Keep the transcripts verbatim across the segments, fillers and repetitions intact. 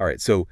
All right. So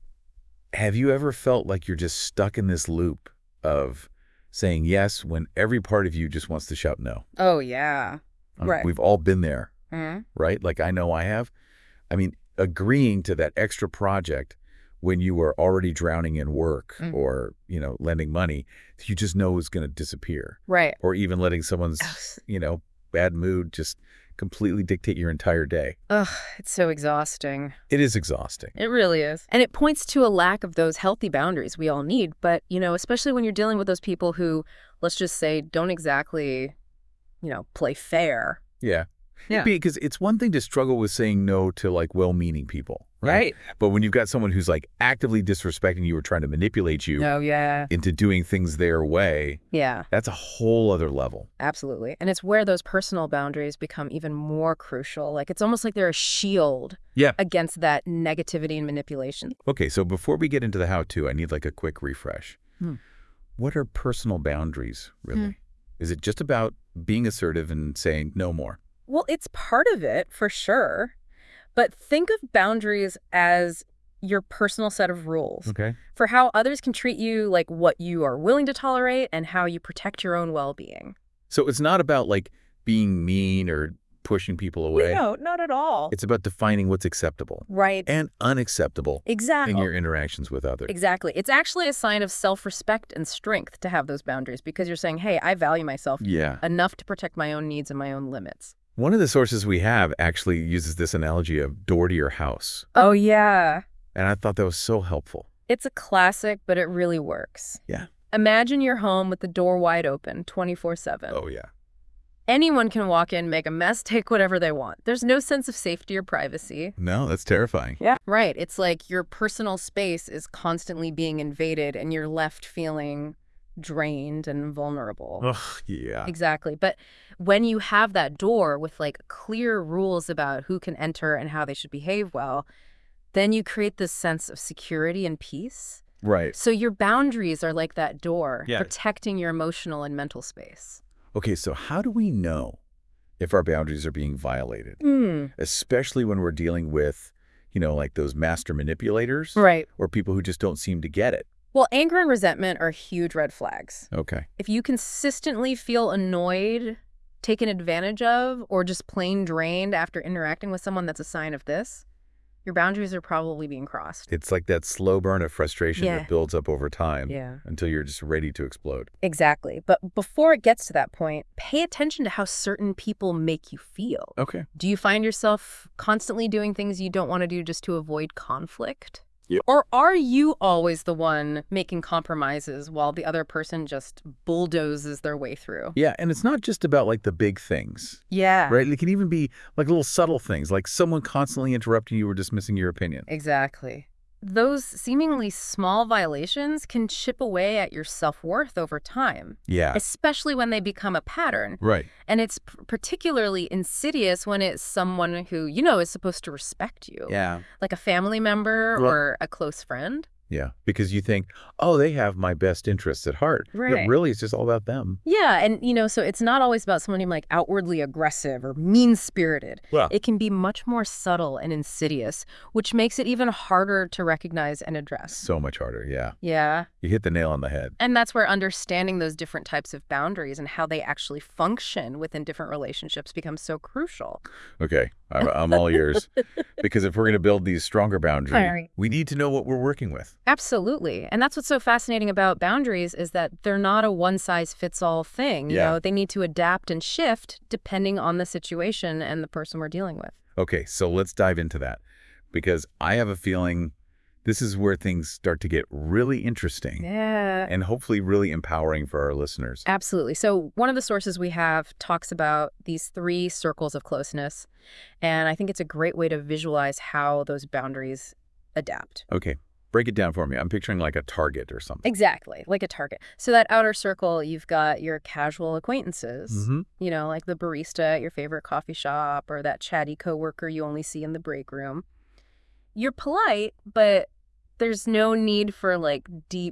have you ever felt like you're just stuck in this loop of saying yes when every part of you just wants to shout no? Oh, yeah. Um, Right. We've all been there, hmm right? Like I know I have. I mean, agreeing to that extra project when you were already drowning in work Mm. or, you know, lending money, you just know is going to disappear. Right. Or even letting someone's, Ugh. you know, bad mood just completely dictate your entire day. Ugh, it's so exhausting. It is exhausting. It really is. And it points to a lack of those healthy boundaries we all need. But, you know, especially when you're dealing with those people who, let's just say, don't exactly, you know, play fair. Yeah. Yeah. Because it's one thing to struggle with saying no to like well-meaning people, right? Right. But when you've got someone who's like actively disrespecting you or trying to manipulate you Oh, yeah. into doing things their way, Yeah, that's a whole other level. absolutely. And it's where those personal boundaries become even more crucial. Like, it's almost like they're a shield Yeah. against that negativity and manipulation. Okay, so before we get into the how-to, I need like a quick refresh. Hmm. What are personal boundaries, really? Hmm. Is it just about being assertive and saying no more? Well, it's part of it, for sure. But think of boundaries as your personal set of rules Okay. for how others can treat you, like what you are willing to tolerate and how you protect your own well-being. So it's not about like being mean or pushing people away. No, not at all. It's about defining what's acceptable Right. and unacceptable Exactly. in your interactions with others. Exactly. It's actually a sign of self-respect and strength to have those boundaries because you're saying, hey, I value myself Yeah. enough to protect my own needs and my own limits. One of the sources we have actually uses this analogy of door to your house. Oh, yeah. And I thought that was so helpful. It's a classic, but it really works. Yeah. Imagine your home with the door wide open, twenty-four seven. Oh, yeah. Anyone can walk in, make a mess, take whatever they want. There's no sense of safety or privacy. No, that's terrifying. Yeah. Right. It's like your personal space is constantly being invaded and you're left feeling drained and vulnerable. Ugh, yeah. Exactly. But when you have that door with like clear rules about who can enter and how they should behave well, then you create this sense of security and peace. Right. So your boundaries are like that door, Yeah. protecting your emotional and mental space. Okay, so how do we know if our boundaries are being violated? Hmm. Especially when we're dealing with, you know, like those master manipulators Right. or people who just don't seem to get it. Well, anger and resentment are huge red flags. Okay. If you consistently feel annoyed, taken advantage of, or just plain drained after interacting with someone, that's a sign of this. Your boundaries are probably being crossed. It's like that slow burn of frustration Yeah. that builds up over time Yeah. until you're just ready to explode. Exactly. But before it gets to that point, pay attention to how certain people make you feel. Okay. Do you find yourself constantly doing things you don't want to do just to avoid conflict? Yep. Or are you always the one making compromises while the other person just bulldozes their way through? Yeah, and it's not just about like the big things, Yeah. right? It can even be like little subtle things, like someone constantly interrupting you or dismissing your opinion. Exactly. Those seemingly small violations can chip away at your self-worth over time, Yeah. especially when they become a pattern. Right. And it's p- particularly insidious when it's someone who, you know, is supposed to respect you. Yeah. Like a family member Well- or a close friend. Yeah. Because you think, oh, they have my best interests at heart. But Right. really, it's just all about them. Yeah, and, you know, so it's not always about someone being, like, outwardly aggressive or mean-spirited. Well, It can be much more subtle and insidious, which makes it even harder to recognize and address. so much harder. Yeah. Yeah. You hit the nail on the head. And that's where understanding those different types of boundaries and how they actually function within different relationships becomes so crucial. Okay. I'm, I'm all ears. Because if we're going to build these stronger boundaries, Right. we need to know what we're working with. Absolutely. And that's what's so fascinating about boundaries is that they're not a one-size-fits-all thing. You Yeah. know, they need to adapt and shift depending on the situation and the person we're dealing with. Okay, so let's dive into that. Because I have a feeling this is where things start to get really interesting Yeah. and hopefully really empowering for our listeners. Absolutely. So one of the sources we have talks about these three circles of closeness. And I think it's a great way to visualize how those boundaries adapt. Okay, break it down for me. I'm picturing like a target or something. Exactly, like a target. So that outer circle, you've got your casual acquaintances, Mm-hmm. you know, like the barista at your favorite coffee shop or that chatty coworker you only see in the break room. You're polite, but there's no need for like deep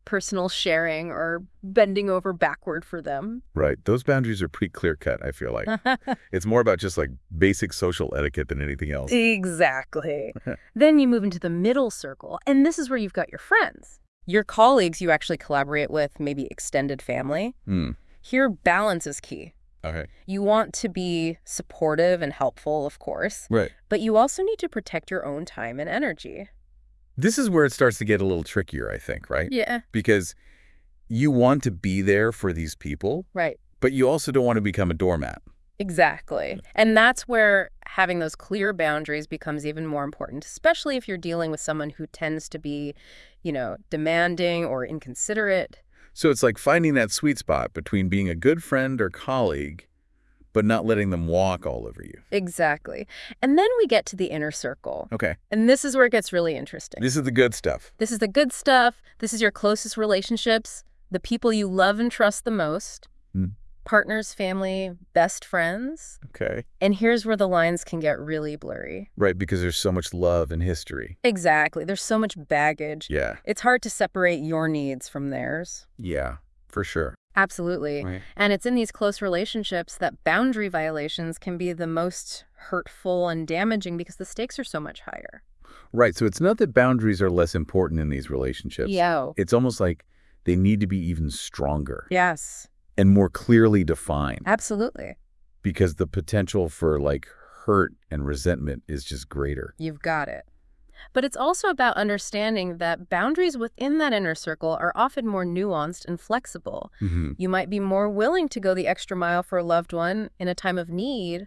personal sharing or bending over backward for them. Right. Those boundaries are pretty clear-cut, I feel like. It's more about just like basic social etiquette than anything else. Exactly. Then you move into the middle circle, and this is where you've got your friends. Your colleagues you actually collaborate with, maybe extended family. Hmm. Here, balance is key. Okay. You want to be supportive and helpful, of course, Right. but you also need to protect your own time and energy. This is where it starts to get a little trickier, I think, right? Yeah. Because you want to be there for these people, Right. but you also don't want to become a doormat. Exactly. And that's where having those clear boundaries becomes even more important, especially if you're dealing with someone who tends to be, you know, demanding or inconsiderate. So it's like finding that sweet spot between being a good friend or colleague, but not letting them walk all over you. Exactly. And then we get to the inner circle. Okay. And this is where it gets really interesting. This is the good stuff. This is the good stuff. This is your closest relationships, the people you love and trust the most, Hmm. partners, family, best friends. Okay. And here's where the lines can get really blurry. Right, because there's so much love and history. Exactly. There's so much baggage. Yeah. It's hard to separate your needs from theirs. Yeah, for sure. Absolutely. Right. And it's in these close relationships that boundary violations can be the most hurtful and damaging because the stakes are so much higher. Right, so it's not that boundaries are less important in these relationships. Yo. It's almost like they need to be even stronger Yes. and more clearly defined Absolutely. because the potential for like hurt and resentment is just greater. You've got it. But it's also about understanding that boundaries within that inner circle are often more nuanced and flexible. Mm-hmm. You might be more willing to go the extra mile for a loved one in a time of need,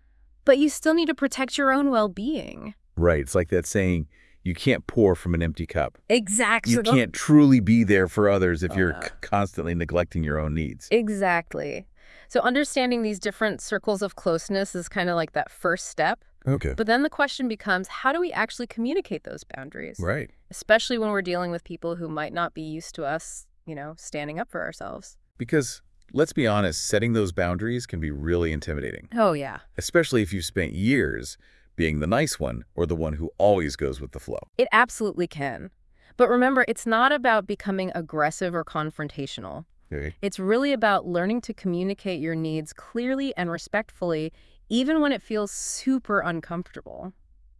but you still need to protect your own well-being. Right, it's like that saying, you can't pour from an empty cup. Exactly. You can't truly be there for others if Oh, you're no. c- constantly neglecting your own needs. Exactly. So understanding these different circles of closeness is kind of like that first step. Okay. But then the question becomes, how do we actually communicate those boundaries? Right. Especially when we're dealing with people who might not be used to us, you know, standing up for ourselves. Because let's be honest, setting those boundaries can be really intimidating, Oh, yeah. especially if you've spent years being the nice one or the one who always goes with the flow. It absolutely can. But remember, it's not about becoming aggressive or confrontational. Okay. It's really about learning to communicate your needs clearly and respectfully, even when it feels super uncomfortable.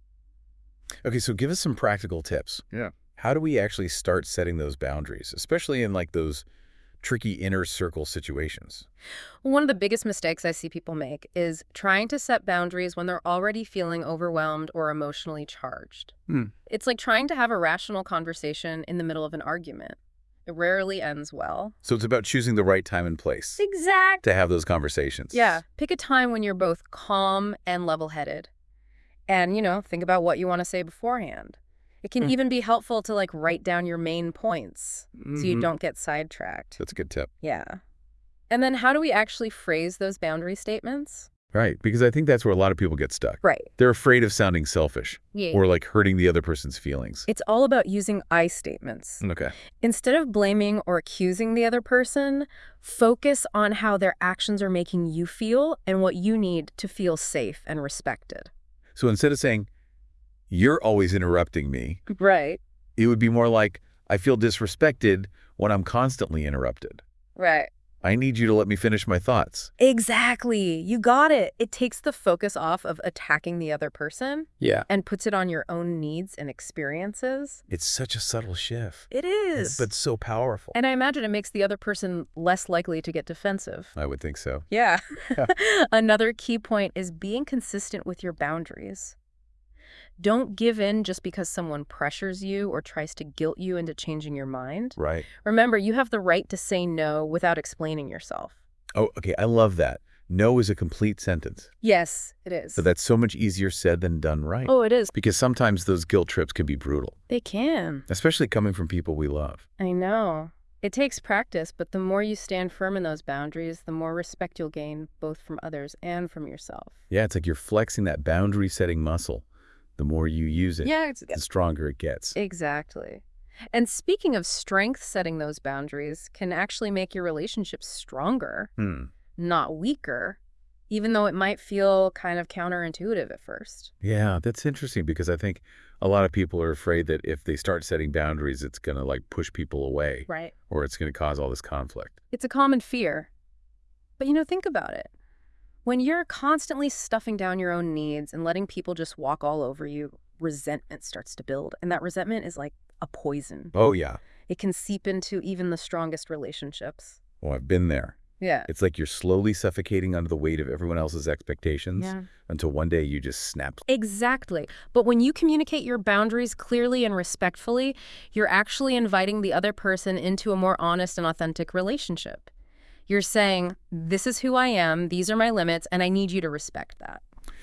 Okay, so give us some practical tips. Yeah. How do we actually start setting those boundaries, especially in like those tricky inner circle situations? One of the biggest mistakes I see people make is trying to set boundaries when they're already feeling overwhelmed or emotionally charged. Hmm. It's like trying to have a rational conversation in the middle of an argument. It rarely ends well. So it's about choosing the right time and place Exactly. to have those conversations. Yeah. Pick a time when you're both calm and level-headed. And, you know, think about what you want to say beforehand. It can Hmm. even be helpful to, like, write down your main points so you Mhm. don't get sidetracked. That's a good tip. Yeah. And then how do we actually phrase those boundary statements? Right, because I think that's where a lot of people get stuck. Right. They're afraid of sounding selfish Yeah. or like hurting the other person's feelings. It's all about using I statements. Okay. Instead of blaming or accusing the other person, focus on how their actions are making you feel and what you need to feel safe and respected. So instead of saying, you're always interrupting me, Right. it would be more like, I feel disrespected when I'm constantly interrupted. Right. I need you to let me finish my thoughts. Exactly. You got it. It takes the focus off of attacking the other person Yeah. and puts it on your own needs and experiences. It's such a subtle shift, It is. but so powerful. And I imagine it makes the other person less likely to get defensive. I would think so. Yeah. Another key point is being consistent with your boundaries. Don't give in just because someone pressures you or tries to guilt you into changing your mind. Right. Remember, you have the right to say no without explaining yourself. Oh, okay. I love that. No is a complete sentence. Yes, it is. But that's so much easier said than done right. Oh, it is. Because sometimes those guilt trips can be brutal, They can. especially coming from people we love. I know. It takes practice, but the more you stand firm in those boundaries, the more respect you'll gain, both from others and from yourself. Yeah, it's like you're flexing that boundary setting muscle. The more you use it, Yeah, it's the stronger it gets. exactly. And speaking of strength, setting those boundaries can actually make your relationships stronger, Hmm. not weaker. even though it might feel kind of counterintuitive at first. Yeah, that's interesting because I think a lot of people are afraid that if they start setting boundaries, it's going to like push people away Right. or it's going to cause all this conflict. It's a common fear. But, you know, think about it. When you're constantly stuffing down your own needs and letting people just walk all over you, resentment starts to build. And that resentment is like a poison. Oh, yeah. It can seep into even the strongest relationships. Well, I've been there. Yeah. It's like you're slowly suffocating under the weight of everyone else's expectations Yeah. until one day you just snap. Exactly. But when you communicate your boundaries clearly and respectfully, you're actually inviting the other person into a more honest and authentic relationship. You're saying, this is who I am, these are my limits, and I need you to respect that.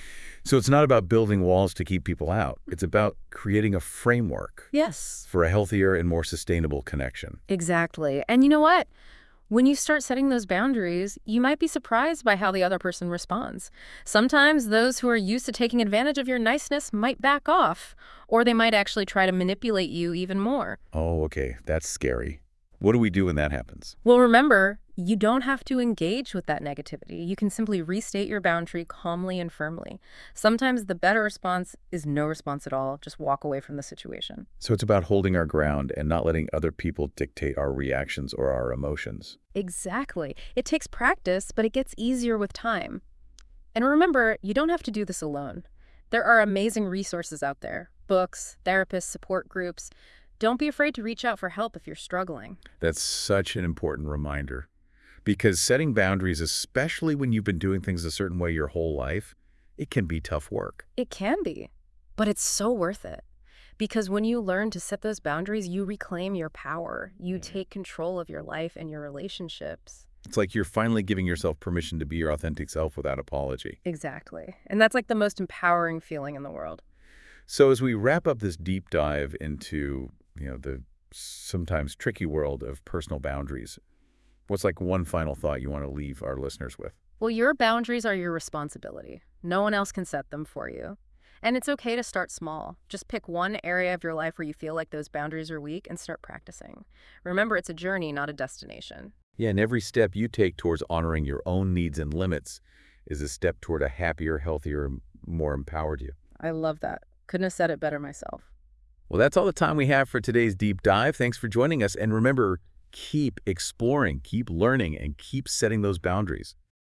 So it's not about building walls to keep people out. It's about creating a framework Yes. for a healthier and more sustainable connection. Exactly. And you know what? When you start setting those boundaries, you might be surprised by how the other person responds. Sometimes those who are used to taking advantage of your niceness might back off, or they might actually try to manipulate you even more. Oh, okay. That's scary. What do we do when that happens? Well, remember, you don't have to engage with that negativity. You can simply restate your boundary calmly and firmly. Sometimes the better response is no response at all. Just walk away from the situation. So it's about holding our ground and not letting other people dictate our reactions or our emotions. Exactly. It takes practice, but it gets easier with time. And remember, you don't have to do this alone. There are amazing resources out there. Books, therapists, support groups. Don't be afraid to reach out for help if you're struggling. That's such an important reminder. Because setting boundaries, especially when you've been doing things a certain way your whole life, it can be tough work. It can be, but it's so worth it. Because when you learn to set those boundaries, you reclaim your power. You take control of your life and your relationships. It's like you're finally giving yourself permission to be your authentic self without apology. Exactly. And that's like the most empowering feeling in the world. So as we wrap up this deep dive into, you know, the sometimes tricky world of personal boundaries, what's like one final thought you want to leave our listeners with? Well, your boundaries are your responsibility. No one else can set them for you. And it's okay to start small. Just pick one area of your life where you feel like those boundaries are weak and start practicing. Remember, it's a journey, not a destination. Yeah, and every step you take towards honoring your own needs and limits is a step toward a happier, healthier, more empowered you. I love that. Couldn't have said it better myself. Well, that's all the time we have for today's deep dive. Thanks for joining us. And remember, keep exploring, keep learning, and keep setting those boundaries.